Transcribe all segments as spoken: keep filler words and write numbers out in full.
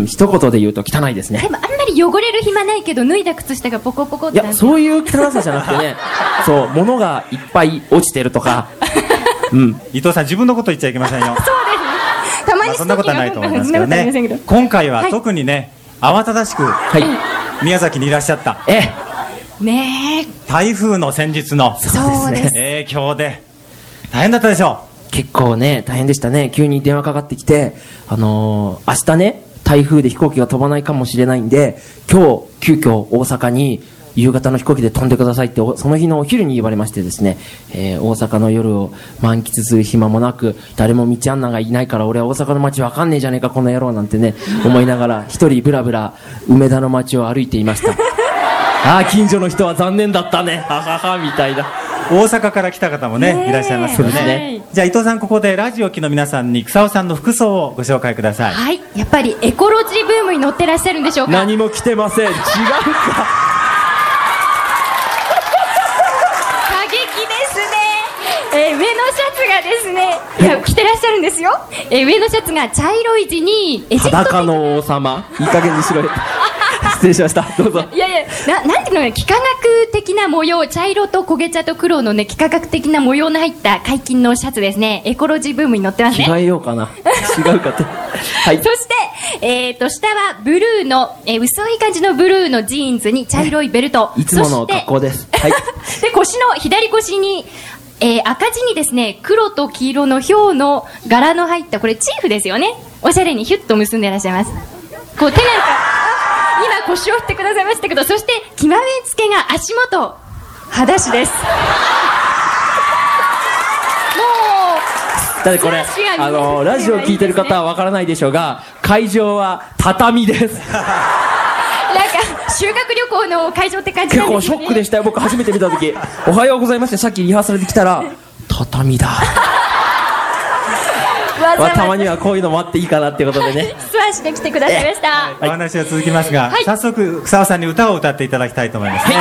一言で言うと汚いですね。 でもあんまり汚れる暇ないけど脱いだ靴下がポコポコっていやそういう汚さじゃなくてねそう物がいっぱい落ちてるとかうん、 伊藤さん自分のこと言っちゃいけませんよ。 そうですね。たまに、 まあ、そんなことはないと思いますけどね。今回は特にね、はい、慌ただしく、はい、宮崎にいらっしゃった。 えねえ。 台風の先日のそうです影響で大変だったでしょう。結構ね大変でしたね。急に電話かかってきて、あのー、明日ね台風で飛行機が飛ばないかもしれないんで、今日急遽大阪に夕方の飛行機で飛んでくださいってその日のお昼に言われましてですね、えー、大阪の夜を満喫する暇もなく、誰も道案内がいないから俺は大阪の街わかんねえじゃねえかこの野郎なんてね思いながら一人ブラブラ梅田の街を歩いていましたああ近所の人は残念だったねはははみたいな。 大阪から来た方もねいらっしゃいますよ ね, ねじゃあ伊藤さんここでラジオ機の皆さんに草尾さんの服装をご紹介ください。 はい、やっぱりエコロジーブームに乗ってらっしゃるんでしょうか。 何も着てません。違うかえー、上のシャツがですねいや着てらっしゃるんですよ、えー、上のシャツが茶色い地にエジプト的裸の王様いい加減にしろよ失礼しました。どうぞ。 いやいや な, なんていうのか幾何学的な模様、茶色と焦げ茶と黒のね幾何学的な模様の入った解禁のシャツですね。エコロジーブームに乗ってますね。 着替えようかな違うかってはい。 そして、えー、と下はブルーの、えー、薄い感じのブルーのジーンズに茶色いベルト、 いつもの格好です、はい、 で腰の左腰にえー、赤地にですね黒と黄色の豹の柄の入ったこれチーフですよね。おしゃれにヒュッと結んでいらっしゃいます。こう手なんか今腰を振ってくださいましたけど、そして極めつけが足元裸足ですもうだってこれあのラジオ聞いてる方はわからないでしょうが会場は畳ですなんか修学旅行の会場って感じなんですね。 結構ショックでしたよ僕初めて見た時おはようございますってさっきリハーサルで来たら畳だまあ、たまにはこういうのもあっていいかなっていうことでね素足で来てくださいました、 はい、お話は続きますが、 はい、 早速草尾さんに歌を歌っていただきたいと思いますね、はい、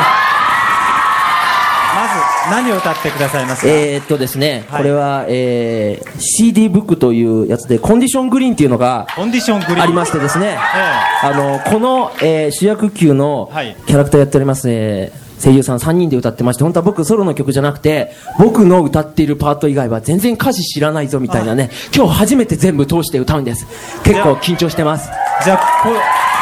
まず何を歌ってくださいますか。 えー、っとですね、 はい、 これは、えー、シーディー ブックというやつでコンディショングリーンっていうのがコンディショングリーンありましてですね、 えー、 あのこの、えー、主役級のキャラクターやっております、えー声優さんさんにんで歌ってまして、本当は僕ソロの曲じゃなくて僕の歌っているパート以外は全然歌詞知らないぞみたいなね、今日初めて全部通して歌うんです。結構緊張してます。 じゃあこ